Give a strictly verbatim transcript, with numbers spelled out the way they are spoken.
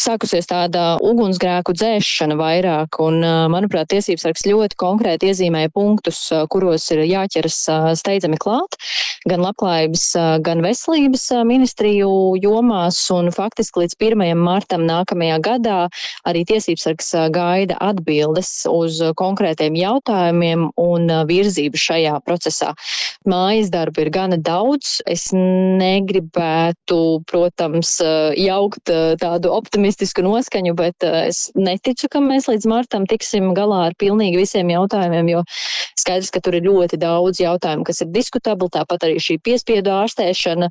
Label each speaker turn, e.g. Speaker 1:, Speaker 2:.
Speaker 1: sākusies tāda ugunsgrēku dzēšana vairāk, un, manuprāt, tiesības sargs ļoti konkrēti iezīmēja punktus, kuros ir jāķeras steidzami klāt, gan labklājības, gan veselības ministriju jomās, un faktiski līdz pirmajam martam nākamajā gadā arī tiesības sargs gaida atbildes uz konkrētiem jautājumiem un virzību šajā procesā. Mājas darbu ir gana daudz. Es negribētu, protams, jaukt tādu optimistisku noskaņu, bet es neticu, ka mēs līdz martam tiksim galā ar pilnīgi visiem jautājumiem, jo skaidrs, ka tur ir ļoti daudz jautājumu, kas ir diskutabli, tāpat arī šī piespiedu ārstēšana.